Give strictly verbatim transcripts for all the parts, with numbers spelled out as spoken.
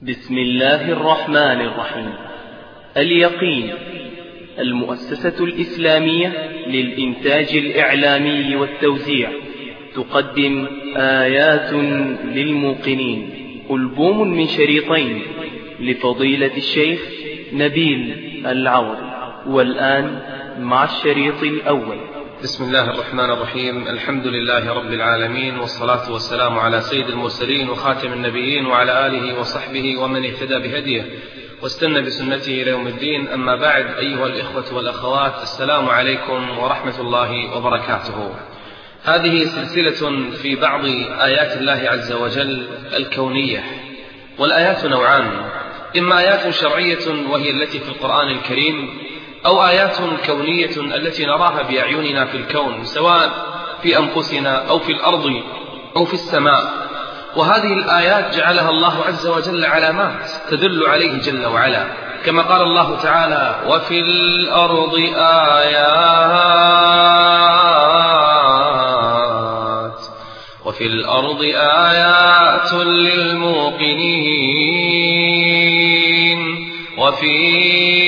بسم الله الرحمن الرحيم. اليقين، المؤسسة الإسلامية للإنتاج الإعلامي والتوزيع، تقدم آيات للموقنين، ألبوم من شريطين لفضيلة الشيخ نبيل العوض. والآن مع الشريط الأول. بسم الله الرحمن الرحيم. الحمد لله رب العالمين، والصلاة والسلام على سيد المرسلين وخاتم النبيين وعلى آله وصحبه ومن اهتدى بهديه واستنى بسنته إلى يوم الدين. أما بعد، أيها الإخوة والأخوات، السلام عليكم ورحمة الله وبركاته. هذه سلسلة في بعض آيات الله عز وجل الكونية، والآيات نوعان: إما آيات شرعية وهي التي في القرآن الكريم، أو آيات كونية التي نراها بأعيننا في الكون، سواء في أنفسنا أو في الأرض أو في السماء. وهذه الآيات جعلها الله عز وجل علامات تدل عليه جل وعلا، كما قال الله تعالى: وفي الأرض آيات وفي الأرض آيات للموقنين وفي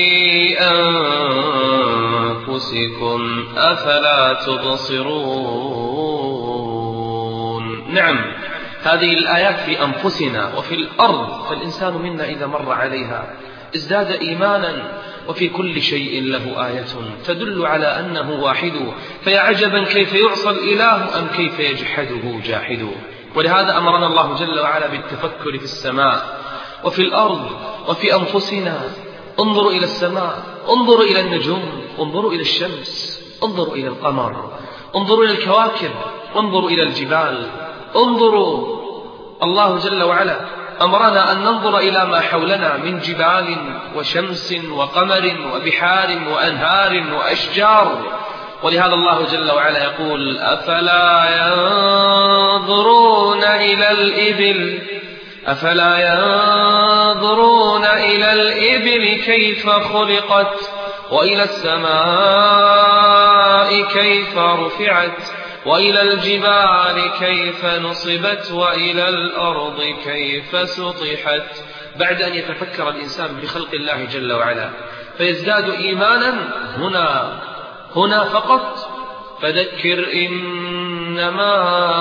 أنفسكم أفلا تبصرون. نعم، هذه الآيات في أنفسنا وفي الأرض، فالإنسان منا إذا مر عليها ازداد إيمانا، وفي كل شيء له آية تدل على أنه واحد، فيا عجبا كيف يعصى الإله أم كيف يجحده جاحد. ولهذا أمرنا الله جل وعلا بالتفكر في السماء وفي الأرض وفي أنفسنا. انظروا إلى السماء، انظروا إلى النجوم، انظروا إلى الشمس، انظروا إلى القمر، انظروا إلى الكواكب، انظروا إلى الجبال، انظروا. الله جل وعلا أمرنا أن ننظر إلى ما حولنا من جبال وشمس وقمر وبحار وأنهار وأشجار. ولهذا الله جل وعلا يقول: أفلا ينظرون إلى الإبل أفلا ينظرون إلى الإبل كيف خلقت، وإلى السماء كيف رفعت، وإلى الجبال كيف نصبت، وإلى الأرض كيف سطحت. بعد أن يتفكر الإنسان بخلق الله جل وعلا فيزداد إيمانا هنا هنا فقط. فذكر إنما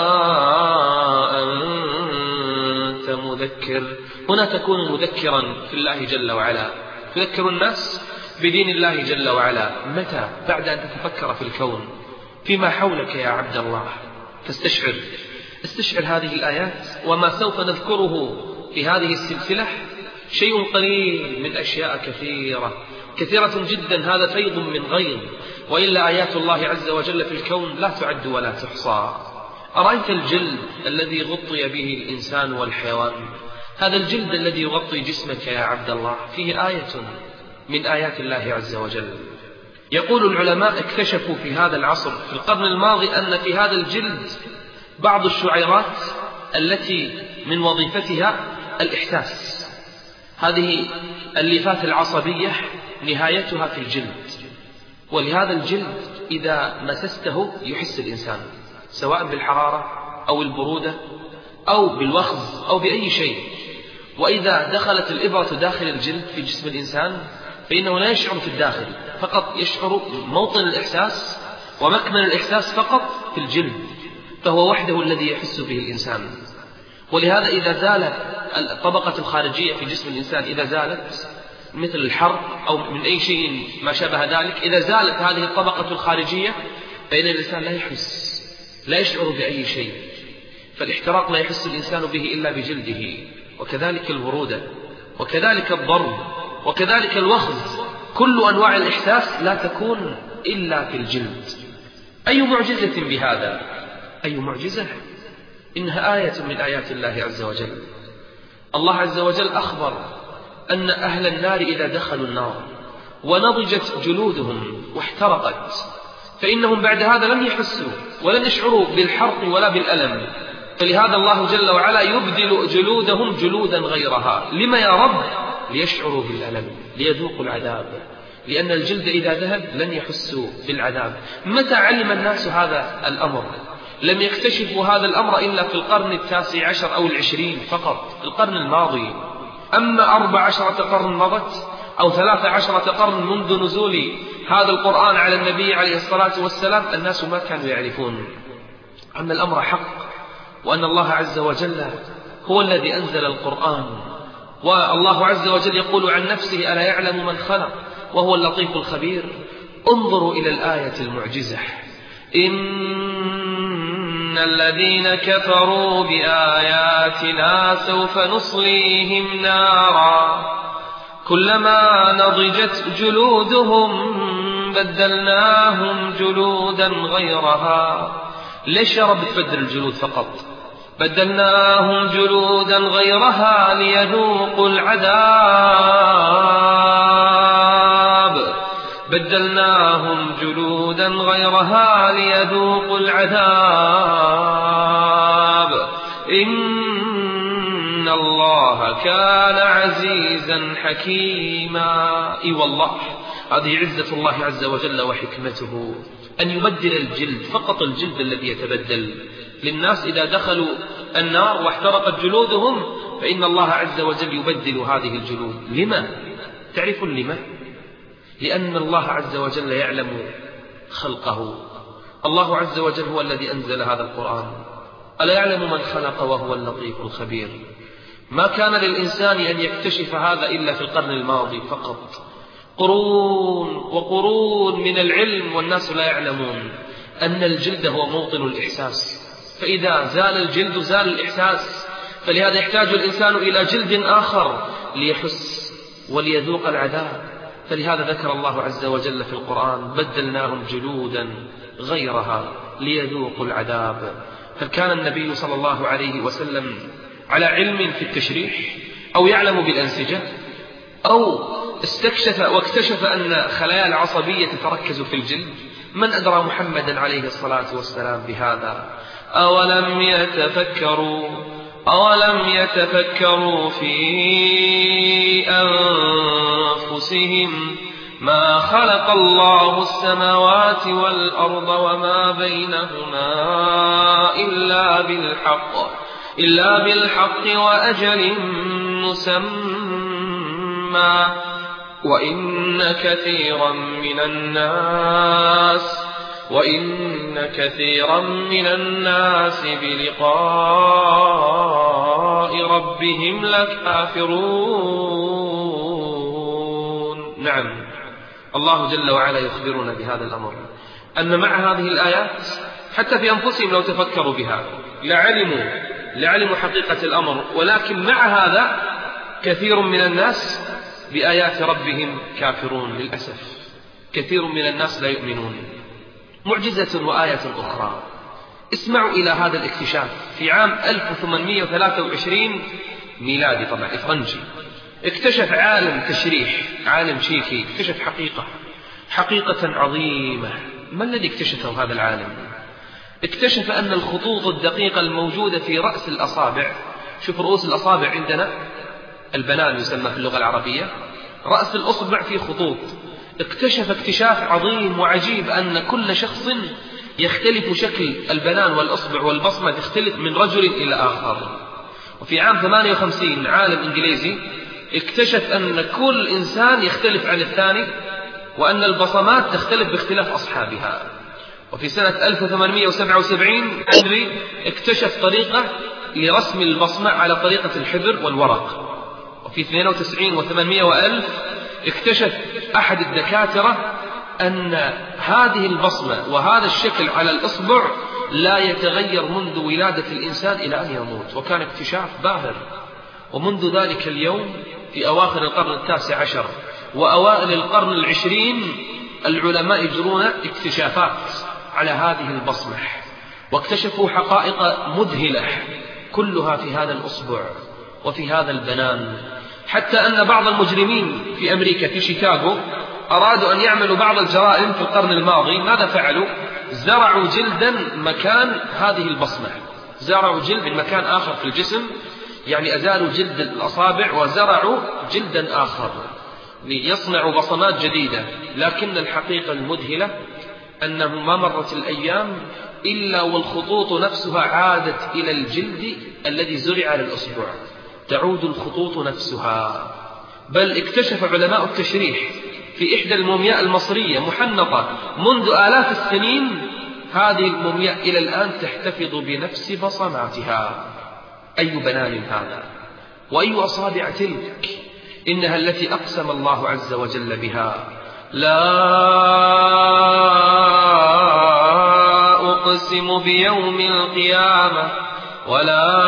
أنت مذكر. هنا تكون مذكرا في الله جل وعلا، تذكر الناس بدين الله جل وعلا. متى؟ بعد أن تتفكر في الكون، فيما حولك يا عبد الله، فاستشعر استشعر هذه الآيات. وما سوف نذكره في هذه السلسلة شيء قليل من أشياء كثيرة كثيرة جدا. هذا فيض من غيظ، وإلا آيات الله عز وجل في الكون لا تعد ولا تحصى. أرأيت الجلد الذي غطي به الإنسان والحيوان؟ هذا الجلد الذي يغطي جسمك يا عبد الله فيه آية من آيات الله عز وجل. يقول العلماء: اكتشفوا في هذا العصر في القرن الماضي أن في هذا الجلد بعض الشعيرات التي من وظيفتها الإحساس. هذه الليفات العصبية نهايتها في الجلد، ولهذا الجلد إذا مسسته يحس الإنسان، سواء بالحرارة أو البرودة أو بالوخز أو بأي شيء. وإذا دخلت الإبرة داخل الجلد في جسم الإنسان فإنه لا يشعر في الداخل فقط، يشعر موطن الإحساس ومكمن الإحساس فقط في الجلد، فهو وحده الذي يحس به الإنسان. ولهذا إذا زالت الطبقة الخارجية في جسم الإنسان، إذا زالت مثل الحر أو من أي شيء ما شابه ذلك، إذا زالت هذه الطبقة الخارجية فإن الإنسان لا يحس لا يشعر بأي شيء. فالاحتراق لا يحس الإنسان به إلا بجلده، وكذلك البرودة، وكذلك الضرب، وكذلك الوخز. كل أنواع الإحساس لا تكون إلا في الجلد. أي معجزة بهذا! أي معجزة! إنها آية من آيات الله عز وجل. الله عز وجل أخبر أن أهل النار إذا دخلوا النار ونضجت جلودهم واحترقت فإنهم بعد هذا لم يحسوا ولن يشعروا بالحرق ولا بالألم. فلهذا الله جل وعلا يبدل جلودهم جلودا غيرها. لما يا رب؟ ليشعروا بالألم، ليذوقوا العذاب، لأن الجلد إذا ذهب لن يحسوا بالعذاب. متى علم الناس هذا الأمر؟ لم يكتشفوا هذا الأمر إلا في القرن التاسع عشر أو العشرين فقط، القرن الماضي. أما أربع عشرة قرن مضت أو ثلاث عشرة قرن منذ نزول هذا القرآن على النبي عليه الصلاة والسلام الناس ما كانوا يعرفون أن الأمر حق، وأن الله عز وجل هو الذي أنزل القرآن. والله عز وجل يقول عن نفسه: ألا يعلم من خلق وهو اللطيف الخبير. انظروا إلى الآية المعجزة: إن الذين كفروا بآياتنا سوف نصليهم نارا كلما نضجت جلودهم بدلناهم جلودا غيرها. ليش يا رب تبدل الجلود فقط؟ بدلناهم جلودا غيرها ليذوقوا العذاب بدلناهم جلودا غيرها ليذوقوا العذاب إن الله كان عزيزا حكيما. اي والله هذه عزة الله عز وجل وحكمته، أن يبدل الجلد، فقط الجلد الذي يتبدل للناس إذا دخلوا النار واحترقت جلودهم، فإن الله عز وجل يبدل هذه الجلود. لما؟ تعرفون لما؟ لأن الله عز وجل يعلم خلقه. الله عز وجل هو الذي أنزل هذا القرآن. ألا يعلم من خلق وهو اللطيف الخبير. ما كان للإنسان أن يكتشف هذا إلا في القرن الماضي فقط، قرون وقرون من العلم والناس لا يعلمون أن الجلد هو موطن الإحساس، فإذا زال الجلد زال الإحساس، فلهذا يحتاج الإنسان إلى جلد آخر ليحس وليذوق العذاب. فلهذا ذكر الله عز وجل في القرآن: بدلناهم جلودا غيرها ليذوقوا العذاب. هل كان النبي صلى الله عليه وسلم على علم في التشريح أو يعلم بالأنسجة أو استكشف واكتشف أن خلايا العصبية تتركز في الجلد؟ من أدرى محمدا عليه الصلاة والسلام بهذا؟ أولم يتفكروا أولم يتفكروا في أنفسهم ما خلق الله السماوات والأرض وما بينهما إلا بالحق إلا بالحق وأجل مسمى وإن كثيرا من الناس وإن كثيرا من الناس بلقاء ربهم لكافرون. نعم، الله جل وعلا يخبرنا بهذا الأمر، أن مع هذه الآيات حتى في أنفسهم لو تفكروا بها لعلموا لعلموا حقيقة الأمر، ولكن مع هذا كثير من الناس بآيات ربهم كافرون. للأسف كثير من الناس لا يؤمنون. معجزة وآية أخرى، اسمعوا إلى هذا الاكتشاف. في عام ألف وثمانمئة وثلاثة وعشرين ميلادي طبعا إفرنجي، اكتشف عالم تشريح، عالم تشيكي، اكتشف حقيقة حقيقة عظيمة. ما الذي اكتشفه هذا العالم؟ اكتشف أن الخطوط الدقيقة الموجودة في رأس الأصابع، شوف رؤوس الأصابع عندنا البنان يسمى في اللغة العربية، رأس الأصبع فيه خطوط. اكتشف اكتشاف عظيم وعجيب أن كل شخص يختلف شكل البنان والأصبع والبصمة، تختلف من رجل إلى آخر. وفي عام ثمانية وخمسين عالم إنجليزي اكتشف أن كل إنسان يختلف عن الثاني، وأن البصمات تختلف باختلاف أصحابها. وفي سنة ألف وثمانمئة وسبعة وسبعين هنري اكتشف طريقة لرسم البصمة على طريقة الحبر والورق. وفي اثنين وتسعين وثمانمئة وألف اكتشف أحد الدكاترة أن هذه البصمة وهذا الشكل على الإصبع لا يتغير منذ ولادة الإنسان إلى أن يموت، وكان اكتشاف باهر. ومنذ ذلك اليوم في أواخر القرن التاسع عشر وأوائل القرن العشرين العلماء يجرون اكتشافات على هذه البصمة، واكتشفوا حقائق مذهلة كلها في هذا الأصبع وفي هذا البنان، حتى أن بعض المجرمين في أمريكا في شيكاغو أرادوا أن يعملوا بعض الجرائم في القرن الماضي. ماذا فعلوا؟ زرعوا جلدا مكان هذه البصمة، زرعوا جلد من مكان آخر في الجسم، يعني أزالوا جلد الأصابع وزرعوا جلدا آخر ليصنعوا بصمات جديدة. لكن الحقيقة المذهلة أنه ما مرت الأيام إلا والخطوط نفسها عادت إلى الجلد الذي زرع على الأصبع. تعود الخطوط نفسها. بل اكتشف علماء التشريح في إحدى المومياء المصرية محنطة منذ آلاف السنين، هذه المومياء إلى الآن تحتفظ بنفس بصماتها. أي بنان هذا وأي أصابع تلك، إنها التي أقسم الله عز وجل بها: لا أقسم بيوم القيامة ولا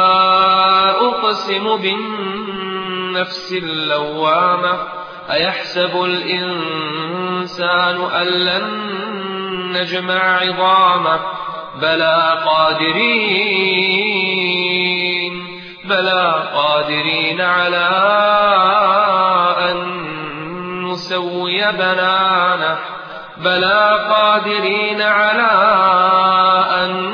أقسم بالنفس اللوامة أيحسب الإنسان أن لن نجمع عظامه بلى قادرين بلى قادرين على أن نسوي بنانه بلى قادرين على أن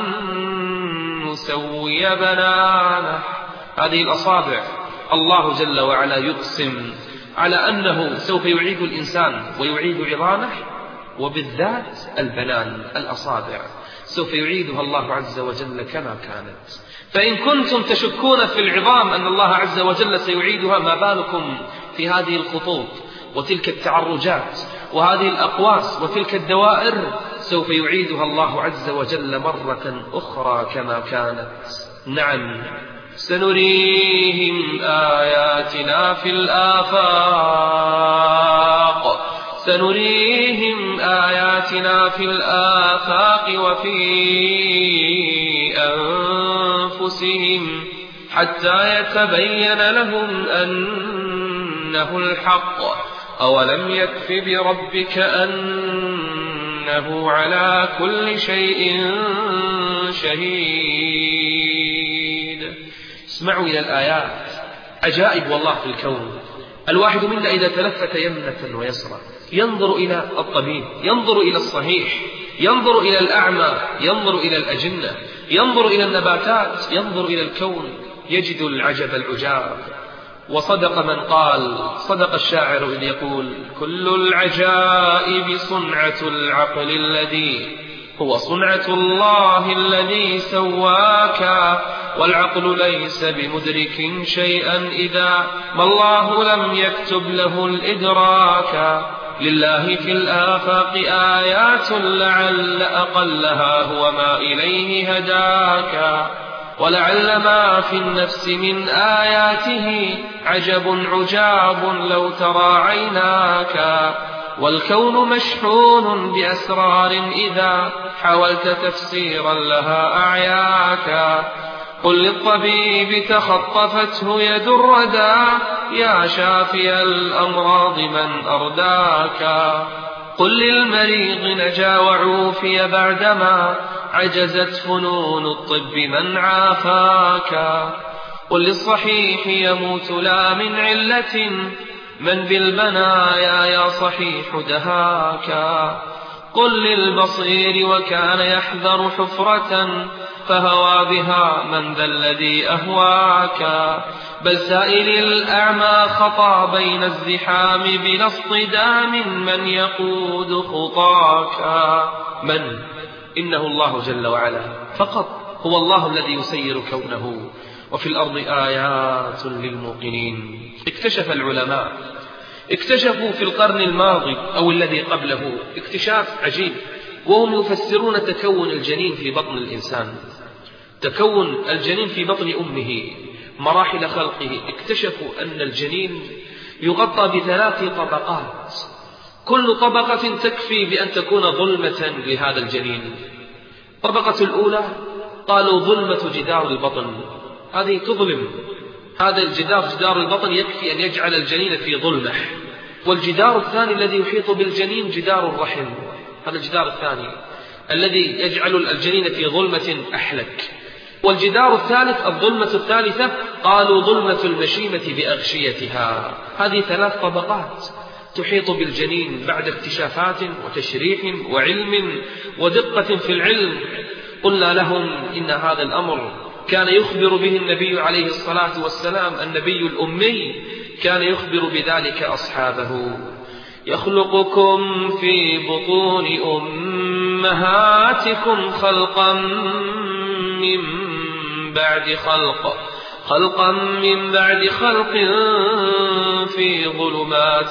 نسوي بنانه. هذه الأصابع الله جل وعلا يقسم على أنه سوف يعيد الإنسان ويعيد عظامه، وبالذات البنان الأصابع سوف يعيدها الله عز وجل كما كانت. فإن كنتم تشكون في العظام أن الله عز وجل سيعيدها، ما بالكم في هذه الخطوط وتلك التعرجات وهذه الأقواس وتلك الدوائر؟ سوف يعيدها الله عز وجل مرة أخرى كما كانت. نعم، سنريهم آياتنا في الآفاق سنريهم آياتنا في الآفاق وفي أنفسهم حتى يتبين لهم أنه الحق. أولم يكف بربك أنه على كل شيء شهيد. اسمعوا إلى الآيات، عجائب والله في الكون. الواحد منا إذا تلفت يمنة ويسرى ينظر إلى الطبيب، ينظر إلى الصحيح، ينظر إلى الأعمى، ينظر إلى الأجنة، ينظر إلى النباتات، ينظر إلى الكون، يجد العجب العجاب. وصدق من قال، صدق الشاعر إذ يقول: كل العجائب صنعة العقل الذي هو صنعة الله الذي سواك، والعقل ليس بمدرك شيئا إذا ما الله لم يكتب له الإدراك. لله في الآفاق آيات لعل أقلها هو ما إليه هداك، ولعل ما في النفس من آياته عجب عجاب لو ترى عيناك. والكون مشحون بأسرار إذا حاولت تفسيرا لها أعياك. قل للطبيب تخطفته يد الردى يا شافي الأمراض من أرداك. قل للمريض نجا وعوفي بعدما عجزت فنون الطب من عافاك. قل للصحيح يموت لا من علة من بالبنايا يا صحيح دهاك. قل للبصير وكان يحذر حفرة فهوى بها من ذا الذي أهواك. بل سائل الأعمى خطى بين الزحام بلا اصطدام من يقود خطاك. من؟ إنه الله جل وعلا فقط، هو الله الذي يسير كونه. وفي الأرض آيات للموقنين. اكتشف العلماء، اكتشفوا في القرن الماضي أو الذي قبله اكتشاف عجيب، وهم يفسرون تكون الجنين في بطن الإنسان، تكون الجنين في بطن أمه، مراحل خلقه. اكتشفوا أن الجنين يغطى بثلاث طبقات، كل طبقة تكفي بأن تكون ظلمة لهذا الجنين. الطبقة الأولى قالوا ظلمة جدار البطن، هذه تظلم، هذا الجدار جدار البطن يكفي أن يجعل الجنين في ظلمة. والجدار الثاني الذي يحيط بالجنين جدار الرحم، هذا الجدار الثاني الذي يجعل الجنين في ظلمة أحلك. والجدار الثالث الظلمة الثالثة قالوا ظلمة المشيمة بأغشيتها. هذه ثلاث طبقات تحيط بالجنين بعد اكتشافات وتشريح وعلم ودقة في العلم. قلنا لهم إن هذا الأمر كان يخبر به النبي عليه الصلاة والسلام، النبي الأمي كان يخبر بذلك أصحابه: يخلقكم في بطون أمهاتكم خلقا من بعد خلق خلقا من بعد خلق في ظلمات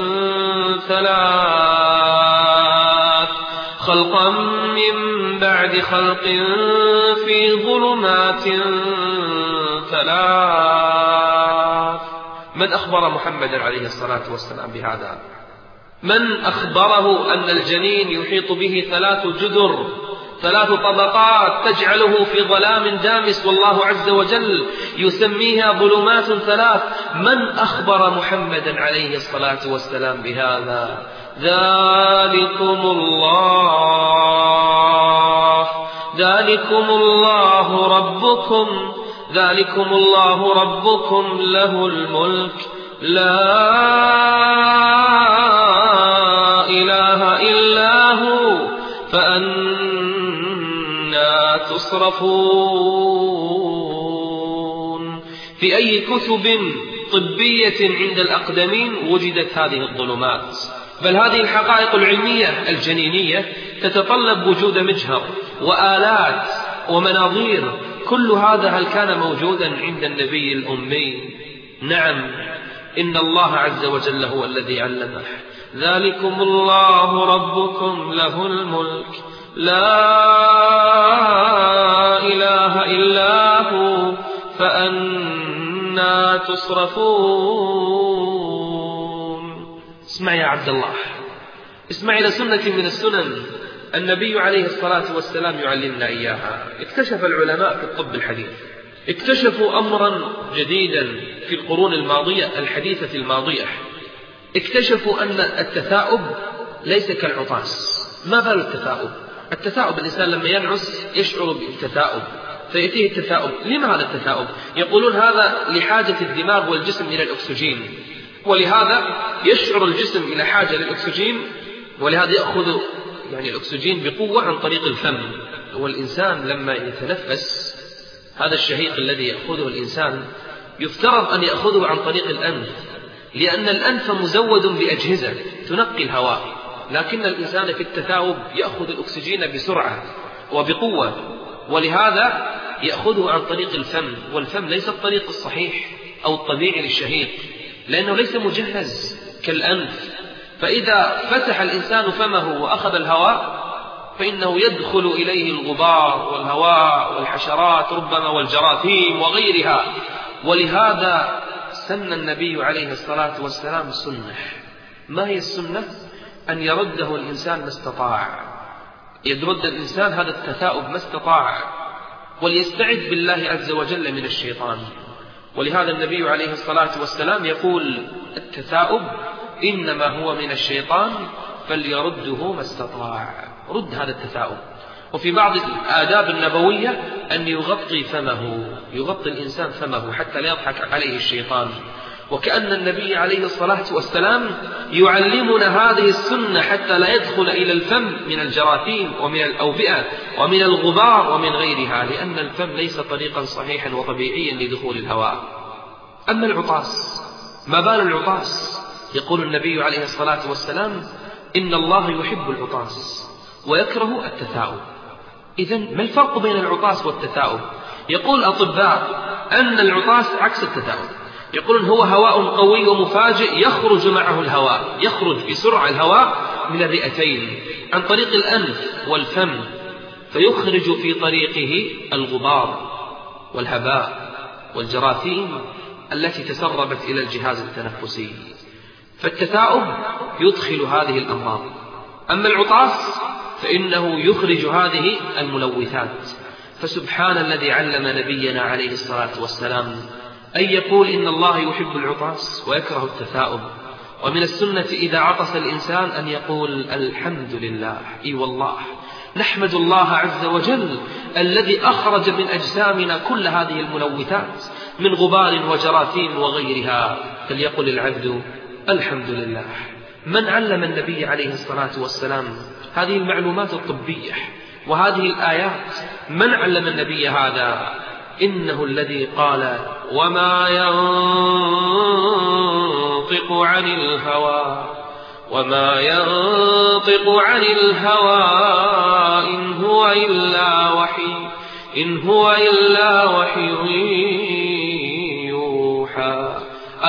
ثلاث خلقا من بعد خلق في ظلمات ثلاث. من أخبر محمدا عليه الصلاة والسلام بهذا؟ من أخبره أن الجنين يحيط به ثلاث جدر، ثلاث طبقات تجعله في ظلام دامس، والله عز وجل يسميها ظلمات ثلاث؟ من أخبر محمدا عليه الصلاة والسلام بهذا؟ ذلكم الله ذلكم الله ربكم ذلكم الله ربكم له الملك لا إله إلا هو فأنا تصرفون. في أي كتب طبية عند الأقدمين وجدت هذه الظلمات؟ بل هذه الحقائق العلمية الجنينية تتطلب وجود مجهر وآلات ومناظير. كل هذا هل كان موجودا عند النبي الأمي؟ نعم، إن الله عز وجل هو الذي علمه. ذلكم الله ربكم له الملك لا إله إلا هو فأنا تصرفون. اسمع يا عبد الله، اسمع إلى سنة من السنن النبي عليه الصلاة والسلام يعلمنا إياها. اكتشف العلماء في الطب الحديث اكتشفوا أمرا جديدا في القرون الماضية الحديثة الماضية. اكتشفوا أن التثاؤب ليس كالعطاس. ما بال التثاؤب؟ التثاؤب الإنسان لما ينعس يشعر بالتثاؤب فيأتيه التثاؤب. لما هذا التثاؤب؟ يقولون هذا لحاجة الدماغ والجسم إلى الأكسجين، ولهذا يشعر الجسم إلى حاجة للأكسجين، ولهذا يأخذ يعني الأكسجين بقوة عن طريق الفم. والإنسان لما يتنفس هذا الشهيق الذي يأخذه الإنسان يفترض أن يأخذه عن طريق الأنف، لأن الأنف مزود بأجهزة تنقي الهواء، لكن الإنسان في التثاؤب يأخذ الأكسجين بسرعة وبقوة، ولهذا يأخذه عن طريق الفم. والفم ليس الطريق الصحيح أو الطبيعي للشهيق، لأنه ليس مجهز كالأنف. فإذا فتح الإنسان فمه وأخذ الهواء فإنه يدخل إليه الغبار والهواء والحشرات ربما والجراثيم وغيرها. ولهذا سن النبي عليه الصلاة والسلام سنة. ما هي السنة؟ أن يرده الإنسان ما استطاع، يرد الإنسان هذا التثاؤب ما استطاع، وليستعذ بالله عز وجل من الشيطان. ولهذا النبي عليه الصلاة والسلام يقول التثاؤب إنما هو من الشيطان فليرده ما استطاع. رد هذا التثاؤب. وفي بعض الآداب النبوية أن يغطي فمه، يغطي الإنسان فمه حتى لا يضحك عليه الشيطان. وكأن النبي عليه الصلاة والسلام يعلمنا هذه السنة حتى لا يدخل إلى الفم من الجراثيم ومن الأوبئة ومن الغبار ومن غيرها، لأن الفم ليس طريقا صحيحا وطبيعيا لدخول الهواء. أما العطاس، ما بال العطاس؟ يقول النبي عليه الصلاة والسلام إن الله يحب العطاس ويكره التثاؤب. إذن ما الفرق بين العطاس والتثاؤب؟ يقول الأطباء أن العطاس عكس التثاؤب. يقولون هو هواء قوي ومفاجئ يخرج معه الهواء، يخرج بسرعة الهواء من الرئتين عن طريق الأنف والفم، فيخرج في طريقه الغبار والهباء والجراثيم التي تسربت إلى الجهاز التنفسي. فالتثاؤب يدخل هذه الأمراض. أما العطاس فإنه يخرج هذه الملوثات. فسبحان الذي علم نبينا عليه الصلاة والسلام أن يقول إن الله يحب العطاس ويكره التثاؤب. ومن السنة إذا عطس الإنسان أن يقول الحمد لله. إي والله نحمد الله عز وجل الذي أخرج من أجسامنا كل هذه الملوثات من غبار وجراثيم وغيرها، فليقل العبد الحمد لله. من علم النبي عليه الصلاة والسلام هذه المعلومات الطبية وهذه الآيات؟ من علم النبي هذا؟ إنه الذي قال وما ينطق عن الهوى وما ينطق عن الهوى إن هو إلا وحي إن هو إلا وحي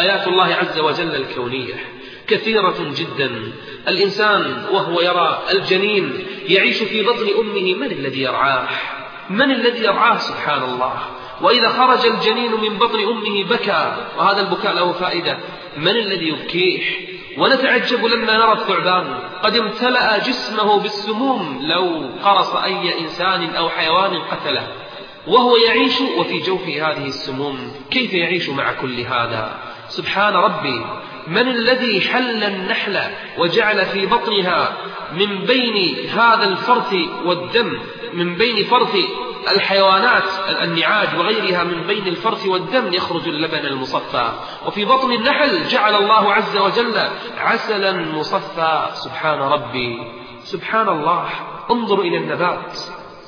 آيات الله عز وجل الكونية كثيرة جدا. الإنسان وهو يرى الجنين يعيش في بطن أمه، من الذي يرعاه؟ من الذي يرعاه؟ سبحان الله. وإذا خرج الجنين من بطن أمه بكى، وهذا البكاء له فائدة، من الذي يبكيه؟ ونتعجب لما نرى الثعبان قد امتلأ جسمه بالسموم لو قرص أي إنسان أو حيوان قتله، وهو يعيش وفي جوفه هذه السموم. كيف يعيش مع كل هذا؟ سبحان ربي. من الذي حل النحل وجعل في بطنها من بين هذا الفرث والدم، من بين فرث الحيوانات النعاج وغيرها، من بين الفرث والدم يخرج اللبن المصفى، وفي بطن النحل جعل الله عز وجل عسلا مصفى. سبحان ربي، سبحان الله. انظر إلى النبات،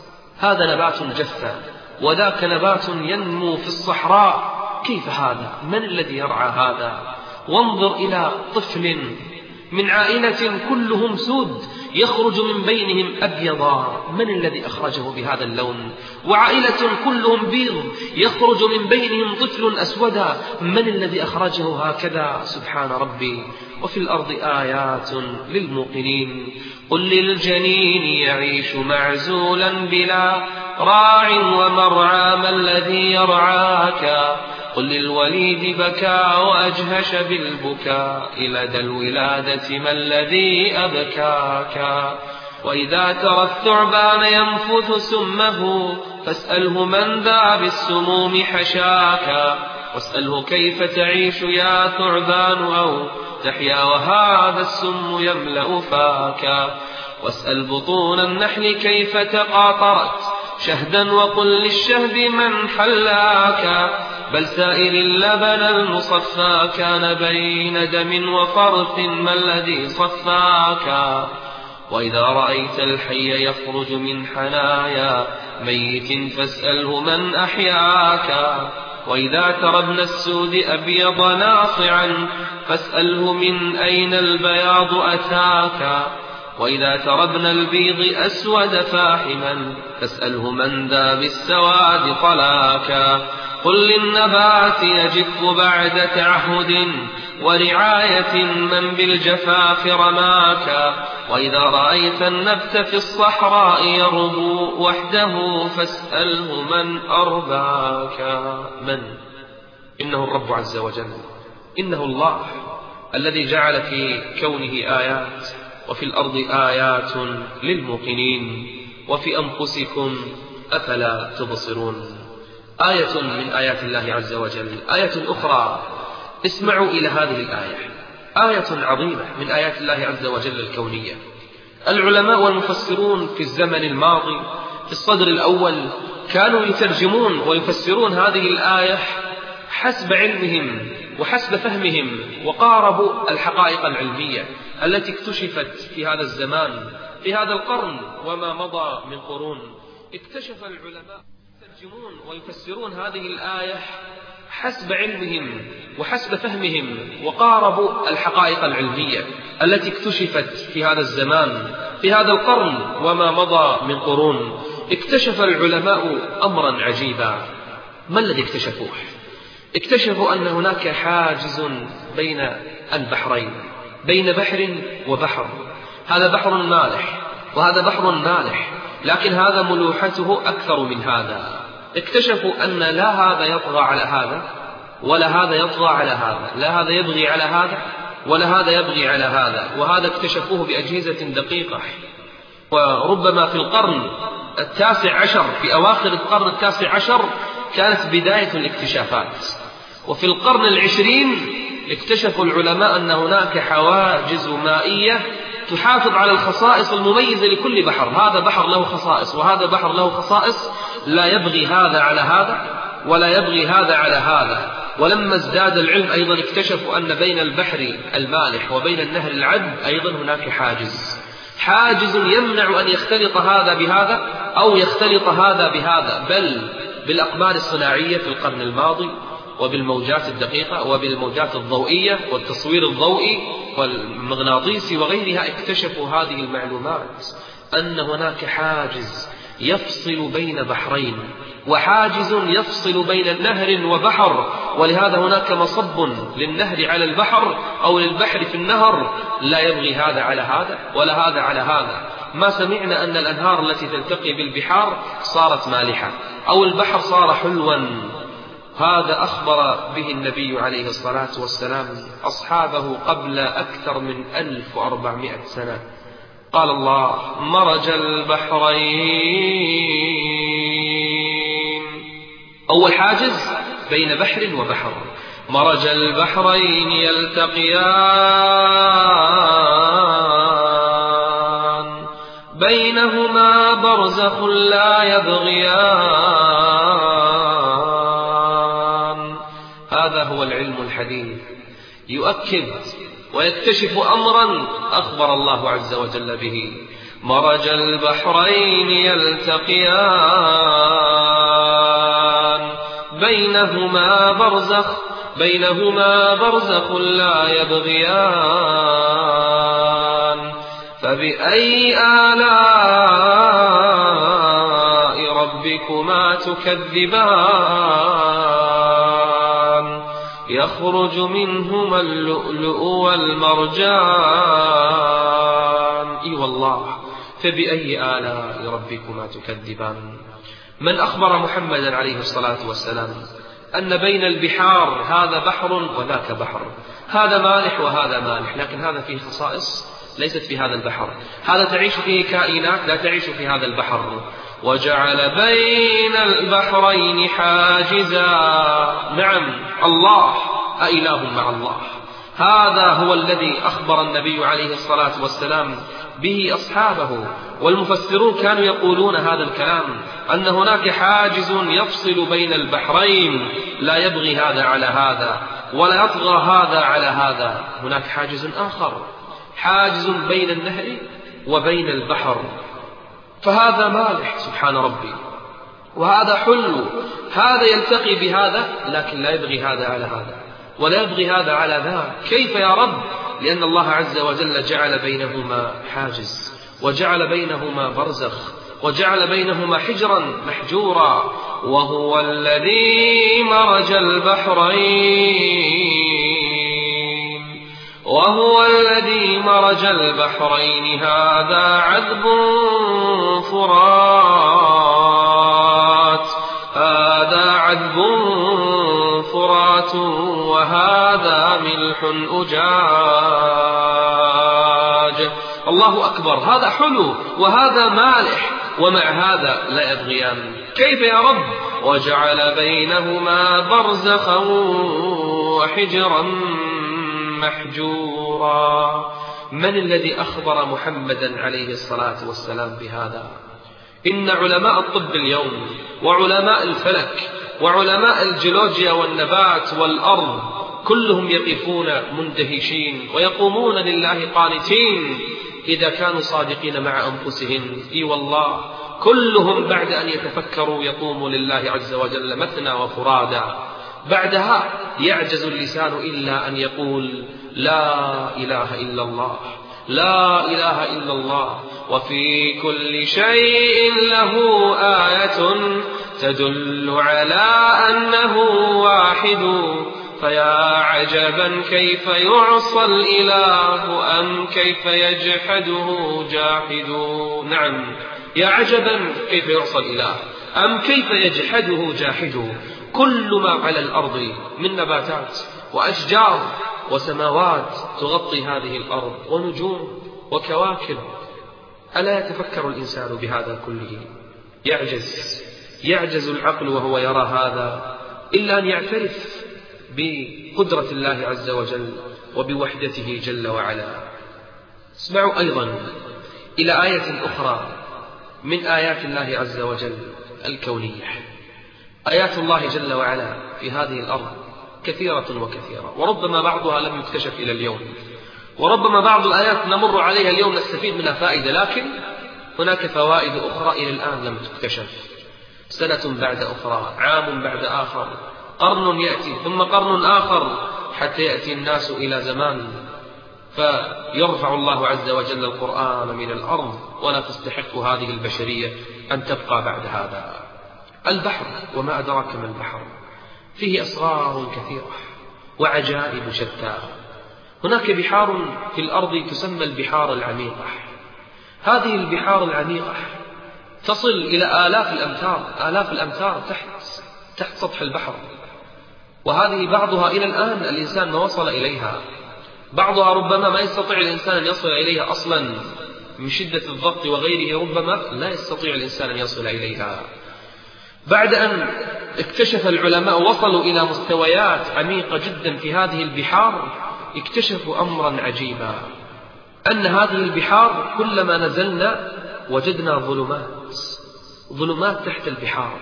هذا نبات جف وذاك نبات ينمو في الصحراء، كيف هذا؟ من الذي يرعى هذا؟ وانظر إلى طفل من عائلة كلهم سود يخرج من بينهم أبيضا، من الذي أخرجه بهذا اللون؟ وعائلة كلهم بيض يخرج من بينهم طفل أسودا، من الذي أخرجه هكذا؟ سبحان ربي. وفي الأرض آيات للموقنين. قل للجنين يعيش معزولا بلا راع ومرعى، ما الذي يرعاك؟ قل للوليد بكى وأجهش بالبكاء لدى الولادة، ما الذي أبكاك؟ وإذا ترى الثعبان ينفث سمه فاسأله من ذا بالسموم حشاك، واسأله كيف تعيش يا ثعبان أو تحيا وهذا السم يملأ فاك، واسأل بطون النحل كيف تقاطرت شهدا وقل للشهد من حلاك، بل سائل اللبن المصفى كان بين دم وفرث، ما الذي صفاك؟ وإذا رأيت الحي يخرج من حنايا ميت فاسأله من أحياك، وإذا ترى ابن السود أبيض ناصعا فاسأله من أين البياض أتاك، وإذا ترى ابن البيض أسود فاحما فاسأله من ذا بالسواد طلاك. قل للنبات يجف بعد تعهد ورعاية من بالجفاف رماك، وإذا رأيت النبت في الصحراء يربو وحده فاسأله من أرباك. من؟ إنه الرب عز وجل، إنه الله الذي جعل في كونه آيات، وفي الأرض آيات للموقنين، وفي أنفسكم أفلا تبصرون. آية من آيات الله عز وجل. آية أخرى، اسمعوا إلى هذه الآية، آية عظيمة من آيات الله عز وجل الكونية. العلماء والمفسرون في الزمن الماضي في الصدر الأول كانوا يترجمون ويفسرون هذه الآية حسب علمهم وحسب فهمهم، وقاربوا الحقائق العلمية التي اكتشفت في هذا الزمان، في هذا القرن وما مضى من قرون. اكتشف العلماء يترجمون ويفسرون هذه الآية حسب علمهم وحسب فهمهم، وقاربوا الحقائق العلمية التي اكتشفت في هذا الزمان، في هذا القرن وما مضى من قرون. اكتشف العلماء أمرا عجيبا. ما الذي اكتشفوه؟ اكتشفوا أن هناك حاجز بين البحرين، بين بحر وبحر. هذا بحر مالح وهذا بحر مالح، لكن هذا ملوحته أكثر من هذا. اكتشفوا أن لا هذا يطغى على هذا ولا هذا يطغى على هذا، لا هذا يبغي على هذا ولا هذا يبغي على هذا، وهذا اكتشفوه بأجهزة دقيقة. وربما في القرن التاسع عشر، في أواخر القرن التاسع عشر كانت بداية الاكتشافات. وفي القرن العشرين اكتشفوا العلماء أن هناك حواجز مائية تحافظ على الخصائص المميزة لكل بحر. هذا بحر له خصائص وهذا بحر له خصائص، لا يبغي هذا على هذا ولا يبغي هذا على هذا. ولما ازداد العلم أيضا اكتشفوا أن بين البحر المالح وبين النهر العذب أيضا هناك حاجز، حاجز يمنع أن يختلط هذا بهذا أو يختلط هذا بهذا. بل بالأقمار الصناعية في القرن الماضي وبالموجات الدقيقة وبالموجات الضوئية والتصوير الضوئي والمغناطيسي وغيرها اكتشفوا هذه المعلومات، أن هناك حاجز يفصل بين بحرين، وحاجز يفصل بين نهر وبحر، ولهذا هناك مصب للنهر على البحر أو للبحر في النهر، لا يبغي هذا على هذا ولا هذا على هذا. ما سمعنا أن الأنهار التي تلتقي بالبحار صارت مالحة أو البحر صار حلوا. هذا أخبر به النبي عليه الصلاة والسلام أصحابه قبل أكثر من ألف وأربعمائة سنة. قال الله: مرج البحرين. أول حاجز بين بحر وبحر. مرج البحرين يلتقيان بينهما برزخ لا يبغيان. هذا هو العلم الحديث، يؤكد ويكتشف أمرا أخبر الله عز وجل به. مرج البحرين يلتقيان بينهما برزخ بينهما برزخ لا يبغيان. فبأي آلاء ربكما تكذبان؟ يخرج منهما اللؤلؤ والمرجان. اي والله، فبأي آلاء ربكما تكذبان؟ من أخبر محمدا عليه الصلاة والسلام أن بين البحار هذا بحر وذاك بحر، هذا مالح وهذا مالح، لكن هذا فيه خصائص ليست في هذا البحر، هذا تعيش فيه كائنات لا تعيش في هذا البحر. وجعل بين البحرين حاجزا. نعم، الله، أإله مع الله؟ هذا هو الذي أخبر النبي عليه الصلاة والسلام به أصحابه. والمفسرون كانوا يقولون هذا الكلام، أن هناك حاجز يفصل بين البحرين، لا يبغي هذا على هذا ولا يطغى هذا على هذا. هناك حاجز آخر، حاجز بين النهر وبين البحر، فهذا مالح سبحان ربي وهذا حلو، هذا يلتقي بهذا لكن لا يبغي هذا على هذا ولا يبغي هذا على ذا. كيف يا رب؟ لأن الله عز وجل جعل بينهما حاجز، وجعل بينهما برزخ، وجعل بينهما حجرا محجورا. وهو الذي مرج البحرين وهو الذي مرج البحرين هذا عذب فرات هذا عذب فرات وهذا ملح أجاج. الله أكبر، هذا حلو وهذا مالح، ومع هذا لا يبغيان. كيف يا رب؟ وجعل بينهما برزخا وحجرا محجورا. من الذي أخبر محمدا عليه الصلاة والسلام بهذا؟ إن علماء الطب اليوم وعلماء الفلك وعلماء الجيولوجيا والنبات والأرض كلهم يقفون مندهشين ويقومون لله قانتين إذا كانوا صادقين مع أنفسهم. إي والله، كلهم بعد أن يتفكروا يقوموا لله عز وجل مثنى وفرادا. بعدها يعجز اللسان إلا أن يقول لا إله إلا الله، لا إله إلا الله. وفي كل شيء له آية تدل على أنه واحد، فيا عجبا كيف يعصى الإله أم كيف يجحده جاحد. نعم، يا عجبا كيف يعصى الإله أم كيف يجحده جاحد. كل ما على الأرض من نباتات وأشجار وسماوات تغطي هذه الأرض ونجوم وكواكب، ألا يتفكر الإنسان بهذا كله؟ يعجز يعجز العقل وهو يرى هذا إلا أن يعترف بقدرة الله عز وجل وبوحدته جل وعلا. اسمعوا أيضا إلى آية أخرى من آيات الله عز وجل الكونية. آيات الله جل وعلا في هذه الأرض كثيرة وكثيرة، وربما بعضها لم يكتشف إلى اليوم، وربما بعض الآيات نمر عليها اليوم نستفيد منها فائدة، لكن هناك فوائد أخرى إلى الآن لم تكتشف. سنة بعد أخرى، عام بعد آخر، قرن يأتي ثم قرن آخر، حتى يأتي الناس إلى زمان فيرفع الله عز وجل القرآن من الأرض، ولا تستحق هذه البشرية أن تبقى بعد هذا. البحر وما أدراك ما البحر، فيه أسرار كثيرة وعجائب شتى. هناك بحار في الأرض تسمى البحار العميقة. هذه البحار العميقة تصل إلى آلاف الأمتار، آلاف الأمتار تحت تحت سطح البحر، وهذه بعضها إلى الآن الإنسان ما وصل إليها، بعضها ربما ما يستطيع الإنسان أن يصل إليها أصلا من شدة الضغط وغيره، ربما لا يستطيع الإنسان أن يصل إليها. بعد أن اكتشف العلماء وصلوا إلى مستويات عميقة جدا في هذه البحار، اكتشفوا أمرا عجيبا، أن هذه البحار كلما نزلنا وجدنا ظلمات، ظلمات تحت البحار،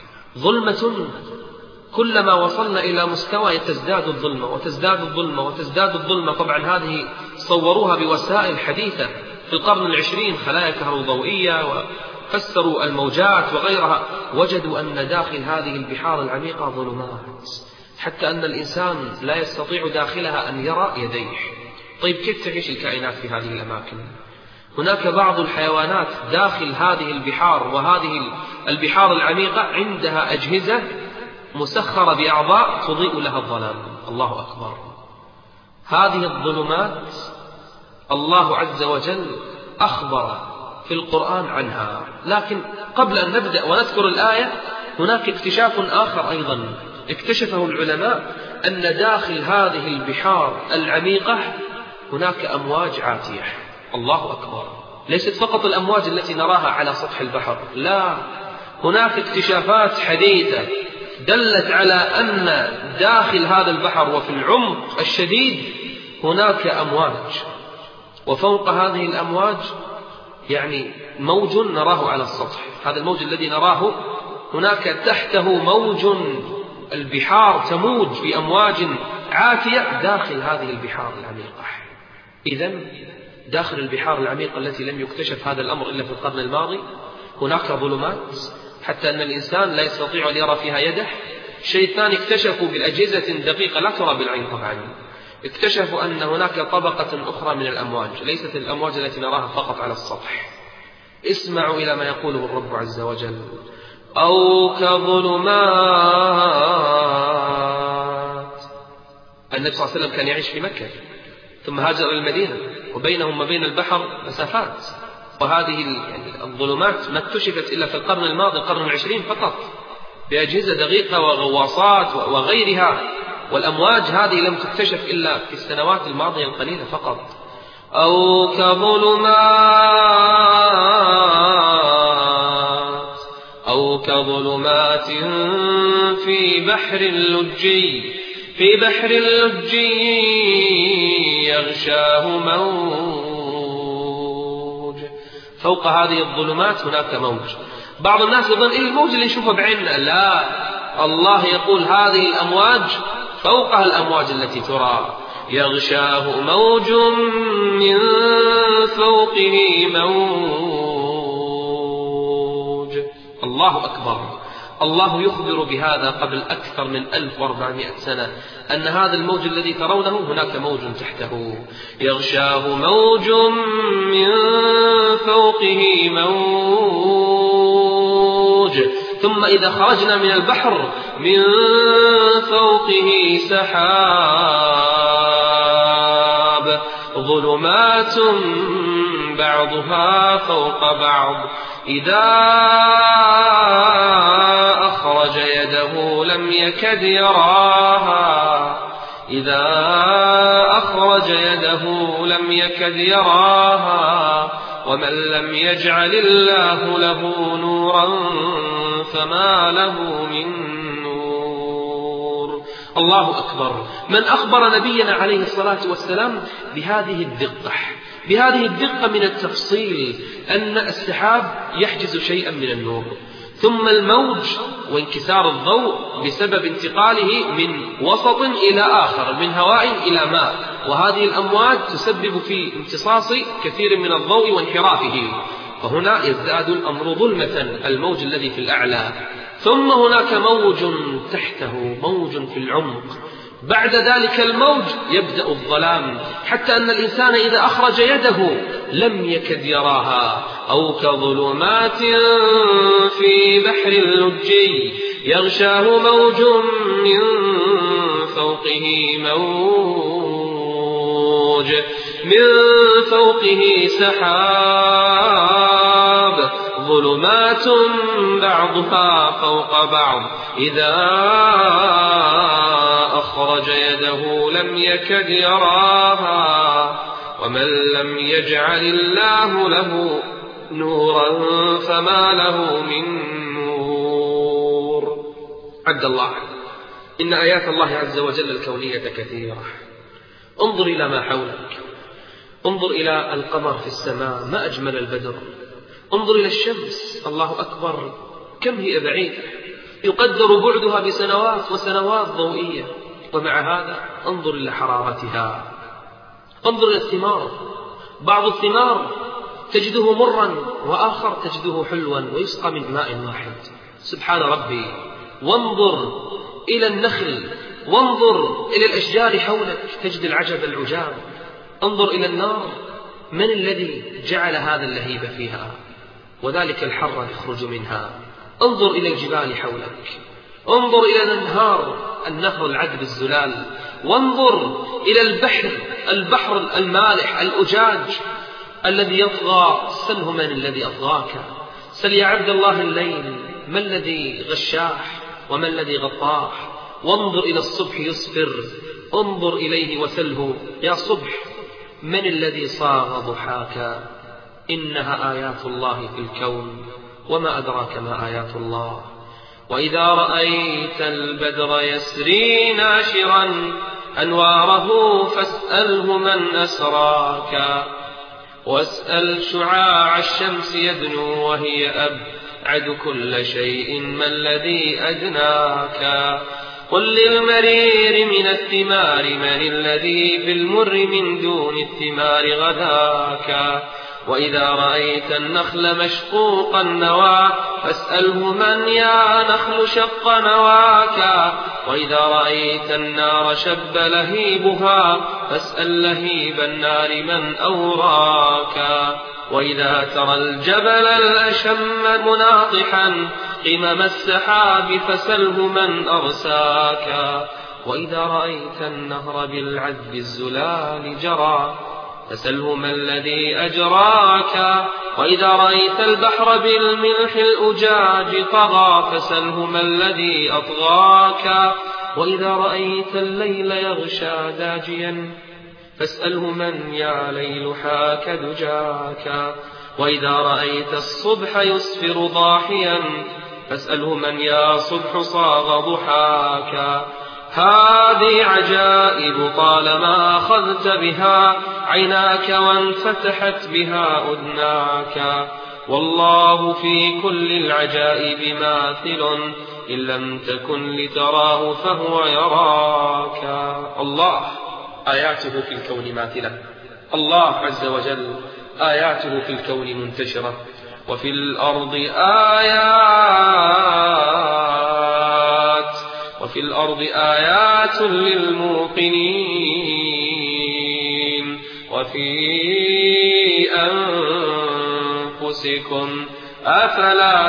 ظلمة كلما وصلنا إلى مستوى تزداد الظلمة وتزداد الظلمة وتزداد الظلمة. طبعا هذه صوروها بوسائل حديثة في القرن العشرين، خلايا كهروضوئية، وفسروا الموجات وغيرها، وجدوا أن داخل هذه البحار العميقة ظلمات، حتى أن الإنسان لا يستطيع داخلها أن يرى يديه. طيب كيف تعيش الكائنات في هذه الأماكن؟ هناك بعض الحيوانات داخل هذه البحار وهذه البحار العميقة عندها أجهزة مسخرة بأعضاء تضيء لها الظلام. الله أكبر. هذه الظلمات الله عز وجل أخبر في القرآن عنها، لكن قبل أن نبدأ ونذكر الآية هناك اكتشاف آخر أيضا اكتشفه العلماء، أن داخل هذه البحار العميقة هناك أمواج عاتية. الله أكبر. ليست فقط الأمواج التي نراها على سطح البحر، لا، هناك اكتشافات حديثة دلت على أن داخل هذا البحر وفي العمق الشديد هناك أمواج، وفوق هذه الأمواج يعني موج نراه على السطح، هذا الموج الذي نراه هناك تحته موج، البحار تموج بأمواج عاتية داخل هذه البحار العميقة. إذن داخل البحار العميقة التي لم يكتشف هذا الأمر إلا في القرن الماضي هناك ظلمات، حتى أن الإنسان لا يستطيع أن يرى فيها يده. شيء ثاني اكتشفوا بالأجهزة دقيقة لا ترى بالعين طبعا، اكتشفوا أن هناك طبقة أخرى من الأمواج، ليست الأمواج التي نراها فقط على السطح. اسمعوا إلى ما يقوله الرب عز وجل: أو كظلمات. النبي صلى الله عليه وسلم كان يعيش في مكة ثم هاجر إلى المدينة، وبينهم وبين البحر مسافات، وهذه الظلمات ما اكتشفت إلا في القرن الماضي، القرن العشرين فقط، بأجهزة دقيقة وغواصات وغيرها، والأمواج هذه لم تكتشف إلا في السنوات الماضية القليلة فقط. أو كظلمات أو كظلمات في بحر لجي في بحر لجي يغشاه موج. فوق هذه الظلمات هناك موج. بعض الناس يظن إيه الموج اللي نشوفه بعيننا؟ لا، الله يقول هذه الأمواج فوقها الأمواج التي ترى، يغشاه موج من فوقه موج. الله أكبر. الله يخبر بهذا قبل أكثر من ألف وأربعمائة سنة، أن هذا الموج الذي ترونه هناك موج تحته، يغشاه موج من فوقه موج. ثم إذا خرجنا من البحر من فوقه سحاب، ظلمات بعضها فوق بعض، إذا أخرج يده لم يكد يراها إذا أخرج يده لم يكد يراها ومن لم يجعل الله له نورا فما له من نور. الله أكبر. من أخبر نبينا عليه الصلاة والسلام بهذه الدقة، بهذه الدقة من التفصيل، أن السحاب يحجز شيئا من النور، ثم الموج وانكسار الضوء بسبب انتقاله من وسط إلى آخر، من هواء إلى ماء، وهذه الأمواج تسبب في امتصاص كثير من الضوء وانحرافه، فهنا يزداد الأمر ظلمة، الموج الذي في الأعلى. ثم هناك موج تحته، موج في العمق، بعد ذلك الموج يبدأ الظلام، حتى أن الإنسان إذا أخرج يده لم يكد يراها، أو كظلمات في بحر اللجي يغشاه موج من فوقه موج من فوقه سحاب ظلمات بعضها فوق بعض إذا أخرج يده لم يكد يراها ومن لم يجعل الله له نورا فما له من نور. عبد الله، إن آيات الله عز وجل الكونية كثيرة. انظر إلى ما حولك، انظر إلى القمر في السماء ما أجمل البدر، انظر إلى الشمس الله أكبر كم هي بعيدة يقدر بعدها بسنوات وسنوات ضوئية، ومع هذا انظر إلى حرارتها. انظر إلى الثمار، بعض الثمار تجده مرا وآخر تجده حلوا ويسقى من ماء واحد. سبحان ربي. وانظر إلى النخل، وانظر إلى الأشجار حولك تجد العجب العجاب. انظر إلى النار، من الذي جعل هذا اللهيب فيها وذلك الحر يخرج منها؟ انظر إلى الجبال حولك، انظر إلى الأنهار، النهر العذب الزلال، وانظر إلى البحر، البحر المالح الأجاج الذي يطغى. سله من الذي أطغاك؟ سل يا عبد الله الليل ما الذي غشاح وما الذي غطاح؟ وانظر إلى الصبح يصفر، انظر إليه وسله يا صبح من الذي صاغ ضحاك؟ إنها آيات الله في الكون وما أدراك ما آيات الله. وإذا رأيت البدر يسري ناشرا أنواره فاسأله من أسراك، واسأل شعاع الشمس يدنو وهي أبعد كل شيء ما الذي أدناك. قل للمرير من الثمار من الذي بالمر من دون الثمار غذاك. وإذا رأيت النخل مشقوق النوى فاسأله من يا نخل شق نواك. وإذا رأيت النار شب لهيبها فاسأل لهيب النار من أوراك. وإذا ترى الجبل الأشم مناطحا قمم السحاب فسله من أرساك. وإذا رأيت النهر بالعذب الزلال جرى فسله ما الذي أجراك. وإذا رأيت البحر بالملح الأجاج طغى فسله ما الذي أطغاك. وإذا رأيت الليل يغشى داجيا فاسأله من يا ليل حاك دجاك. وإذا رأيت الصبح يسفر ضاحيا فاسأله من يا صبح صاغ ضحاك. هذه عجائب طالما أخذت بها عيناك وانفتحت بها أذناك. والله في كل العجائب ماثل إن لم تكن لتراه فهو يراك. الله آياته في الكون ماثلة، الله عز وجل آياته في الكون منتشرة. وفي الأرض آيات وفي الأرض آيات للموقنين وفي أنفسكم أفلا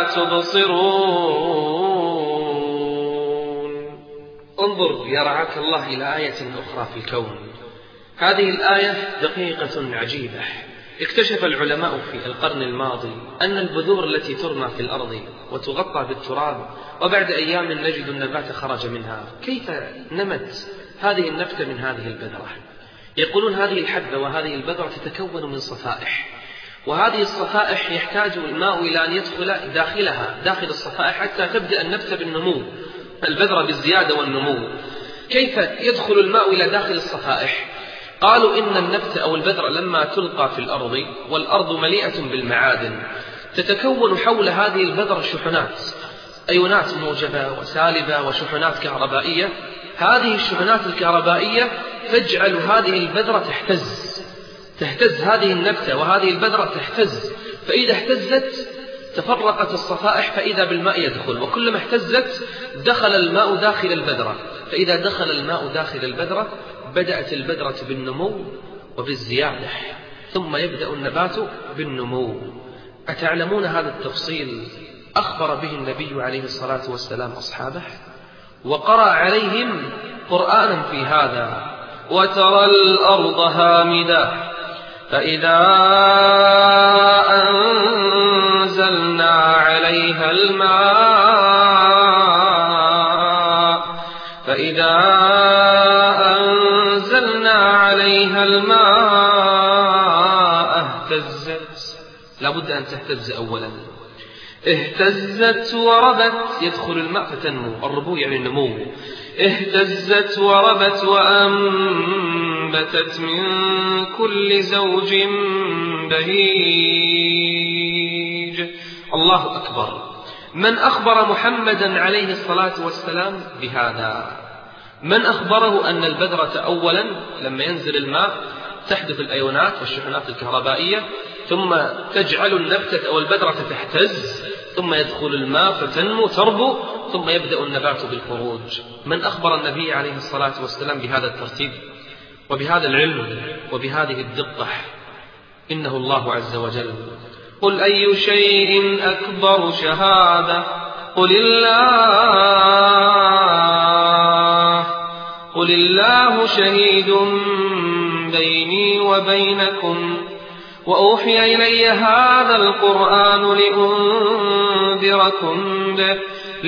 تبصرون. انظر يرعاك الله إلى آية أخرى في الكون. هذه الآية دقيقة عجيبة. اكتشف العلماء في القرن الماضي أن البذور التي ترمى في الأرض وتغطى بالتراب وبعد أيام نجد النبات خرج منها، كيف نمت هذه النبتة من هذه البذرة؟ يقولون هذه الحبة وهذه البذرة تتكون من صفائح، وهذه الصفائح يحتاج الماء إلى أن يدخل داخلها داخل الصفائح حتى تبدأ النبتة بالنمو، البذرة بالزيادة والنمو. كيف يدخل الماء إلى داخل الصفائح؟ قالوا إن النبتة أو البذرة لما تلقى في الأرض والأرض مليئة بالمعادن تتكون حول هذه البذرة شحنات، أيونات موجبة وسالبة وشحنات كهربائية. هذه الشحنات الكهربائية تجعل هذه البذرة تهتز تهتز هذه النبتة وهذه البذرة تهتز، فإذا اهتزت تفرقت الصفائح فإذا بالماء يدخل، وكلما اهتزت دخل الماء داخل البذرة، فإذا دخل الماء داخل البذرة بدأت البذرة بالنمو وبالزيادة، ثم يبدأ النبات بالنمو. أتعلمون هذا التفصيل أخبر به النبي عليه الصلاة والسلام أصحابه، وقرأ عليهم قرآنا في هذا: وترى الأرض هامدة فإذا أنزلنا عليها الماء فإذا أنزلنا عليها الماء اهتزت. لابد أن تهتز أولا. اهتزت وربت، يدخل الماء فتنمو، الربو يعني النمو. اهتزت وربت وأنبتت من كل زوج بهيج. الله أكبر. من أخبر محمدا عليه الصلاة والسلام بهذا؟ من أخبره أن البذرة أولا لما ينزل الماء تحدث الأيونات والشحنات الكهربائية، ثم تجعل النبتة أو البذرة تهتز، ثم يدخل الماء فتنمو تربو، ثم يبدأ النبات بالخروج. من أخبر النبي عليه الصلاة والسلام بهذا الترتيب وبهذا العلم وبهذه الدقة؟ إنه الله عز وجل. قل أي شيء أكبر شهادة؟ قل الله قل الله شهيد بيني وبينكم وأوحي إلي هذا القرآن لأنذركم به,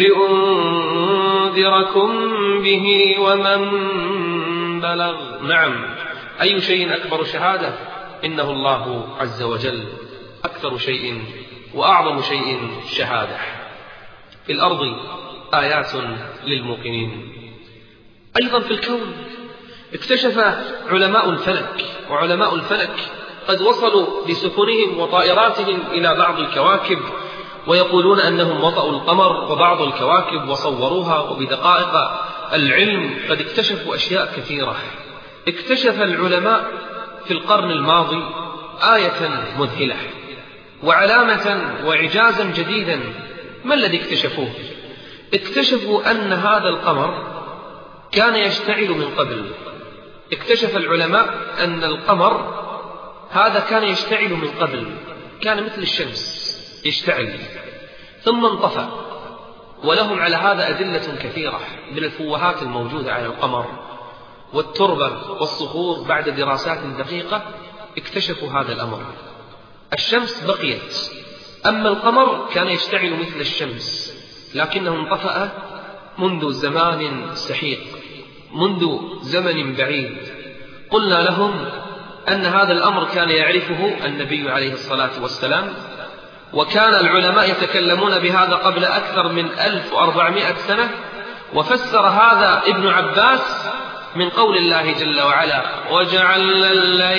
لأنذركم به ومن بلغ. نعم، أي شيء أكبر شهادة؟ إنه الله عز وجل أكثر شيء وأعظم شيء شهادة. في الأرض آيات للموقنين. أيضا في الكون اكتشف علماء الفلك وعلماء الفلك قد وصلوا بسفنهم وطائراتهم إلى بعض الكواكب، ويقولون أنهم وطأوا القمر وبعض الكواكب وصوروها، وبدقائق العلم قد اكتشفوا أشياء كثيرة. اكتشف العلماء في القرن الماضي آية مذهلة وعلامة وإعجازا جديدا. ما الذي اكتشفوه؟ اكتشفوا أن هذا القمر كان يشتعل من قبل. اكتشف العلماء أن القمر هذا كان يشتعل من قبل، كان مثل الشمس يشتعل ثم انطفأ، ولهم على هذا أدلة كثيرة من الفوهات الموجودة على القمر والتربة والصخور. بعد دراسات دقيقة اكتشفوا هذا الأمر. الشمس بقيت، أما القمر كان يشتعل مثل الشمس لكنه انطفأ منذ زمان سحيق، منذ زمن بعيد. قلنا لهم أن هذا الأمر كان يعرفه النبي عليه الصلاة والسلام، وكان العلماء يتكلمون بهذا قبل أكثر من ألف وأربعمائة سنة. وفسر هذا ابن عباس من قول الله جل وعلا: وجعلنا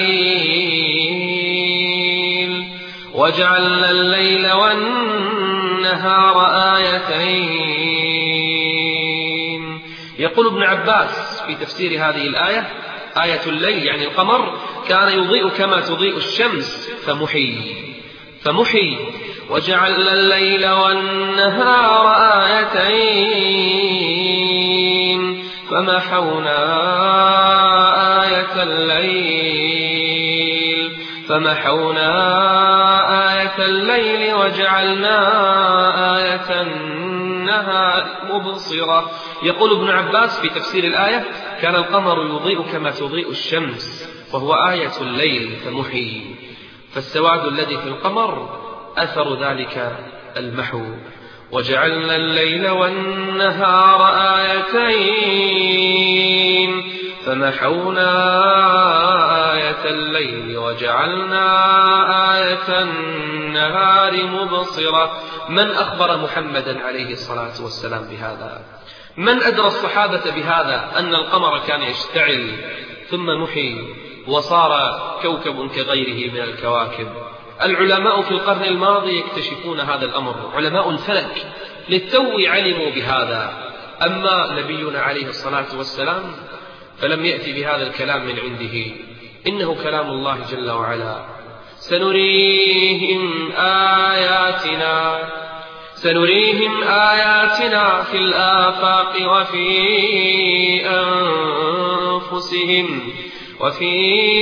الليل وجعلنا الليل والنهار آيتين. يقول ابن عباس في تفسير هذه الآية: آية الليل يعني القمر كان يضيء كما تضيء الشمس فمحي فمحي وجعلنا الليل والنهار آيتين فمحونا آية الليل فمحونا آية الليل وجعلنا آية النهار مبصرة. يقول ابن عباس في تفسير الآية: كان القمر يضيء كما تضيء الشمس وهو آية الليل فمحي، فالسواد الذي في القمر أثر ذلك المحو. وجعلنا الليل والنهار آيتين فمحونا آية الليل وجعلنا آية النهار مبصرة. من أخبر محمدا عليه الصلاة والسلام بهذا؟ من أدرى الصحابة بهذا أن القمر كان يشتعل ثم محي وصار كوكب كغيره من الكواكب؟ العلماء في القرن الماضي يكتشفون هذا الأمر، علماء الفلك للتو علموا بهذا. أما نبينا عليه الصلاة والسلام فلم يأتي بهذا الكلام من عنده، إنه كلام الله جل وعلا: سنريهم آياتنا سنريهم آياتنا في الآفاق وفي أنفسهم وفي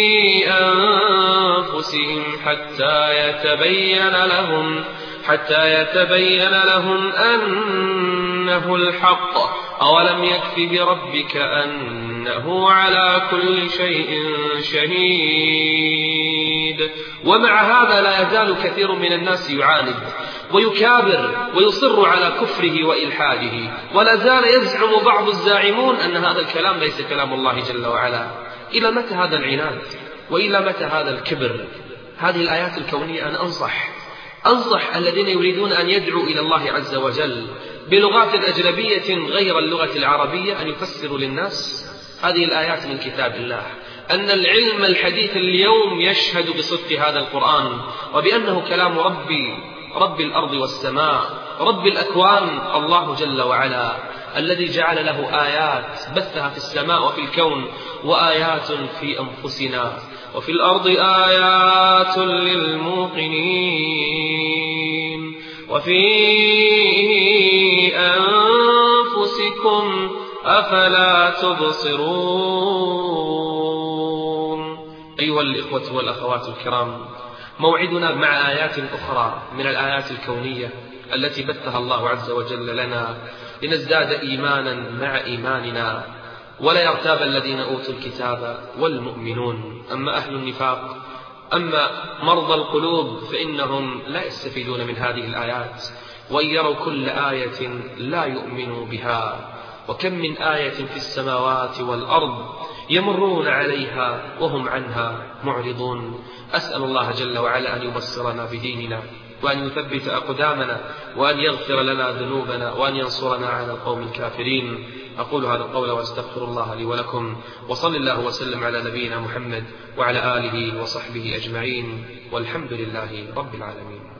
أنفسهم حتى يتبين لهم حتى يتبين لهم أنه الحق أولم يكف بربك أنه على كل شيء شهيد. ومع هذا لا يزال كثير من الناس يعاند ويكابر ويصر على كفره وإلحاده، ولا زال يزعم بعض الزاعمون أن هذا الكلام ليس كلام الله جل وعلا. إلى متى هذا العناد؟ وإلى متى هذا الكبر؟ هذه الآيات الكونية أنا أنصح أنصح الذين يريدون أن يدعوا إلى الله عز وجل بلغات أجنبية غير اللغة العربية أن يفسروا للناس هذه الآيات من كتاب الله، أن العلم الحديث اليوم يشهد بصدق هذا القرآن وبأنه كلام ربي رب الأرض والسماء رب الأكوان الله جل وعلا، الذي جعل له آيات بثها في السماء وفي الكون وآيات في أنفسنا وفي الأرض آيات للموقنين وفي أنفسكم أفلا تبصرون. أيها الإخوة والأخوات الكرام، موعدنا مع آيات أخرى من الآيات الكونية التي بثها الله عز وجل لنا لنزداد إيمانا مع إيماننا ولا يرتاب الذين أوتوا الكتاب والمؤمنون. أما أهل النفاق أما مرضى القلوب فإنهم لا يستفيدون من هذه الآيات، وإن يروا كل آية لا يؤمنوا بها. وكم من آية في السماوات والأرض يمرون عليها وهم عنها معرضون. أسأل الله جل وعلا أن يبصرنا بديننا وأن يثبت أقدامنا وأن يغفر لنا ذنوبنا وأن ينصرنا على القوم الكافرين. أقول هذا القول وأستغفر الله لي ولكم، وصل الله وسلم على نبينا محمد وعلى آله وصحبه أجمعين، والحمد لله رب العالمين.